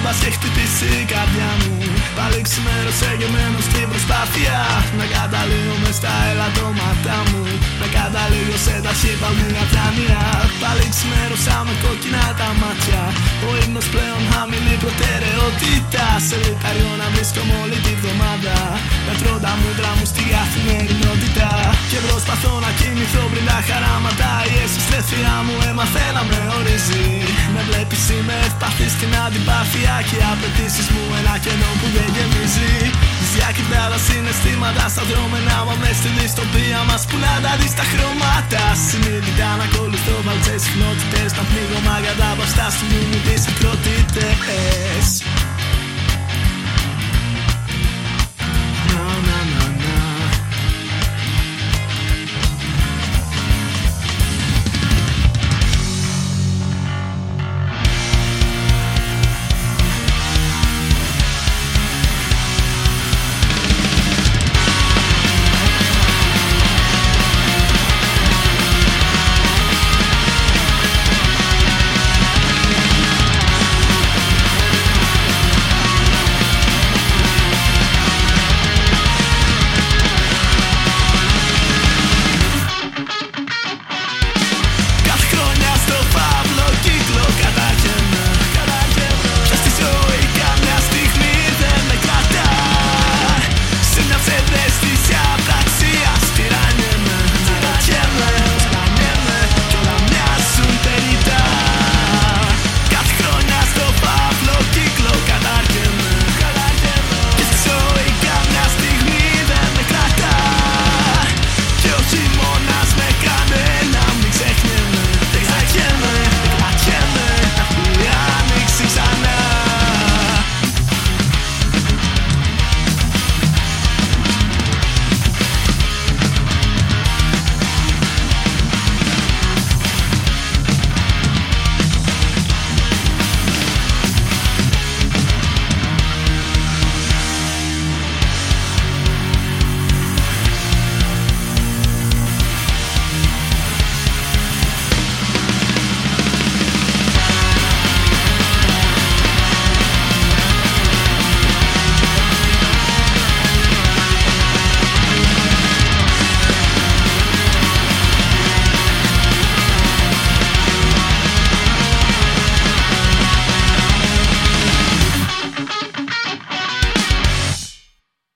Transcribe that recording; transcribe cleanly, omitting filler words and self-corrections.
μπας και χτυπήσει η καρδιά μου. Πάλι ξημέρωσε γεμμένο στην προσπάθεια να καταλήγω μες στα ελαττώματά μου, να καταλήγω σε ταχύπαλμη αδράνεια. Πάλι ξημέρωσα με κόκκινα τα μάτια, ο ύπνος πλέον χαμηλή προτεραιότητα. Σε λιταριό να βρίσκομαι όλη τη βδομάδα, μετρώ τα μούτρα μου στη καθημερινότητα. Και προσπαθώ να κοιμηθώ πριν τα χαράματα, η αισθησία μου έμαθε να με ορίζει. Με βλέπεις είμαι ευπαθής στην αντιπάθεια και οι απαιτήσεις μου ένα κενό που δεν γεμίζει. Τις διακριτά συναισθήματα στα δρόμενα μου μες στη δυστοπία μας που να τα δεις τα χρώματα. Συνείδητα να ακολουθώ βαλτσές συχνότητες, να πνίγω μάγια τα βαστά στη μνήμη τις ακρότητες.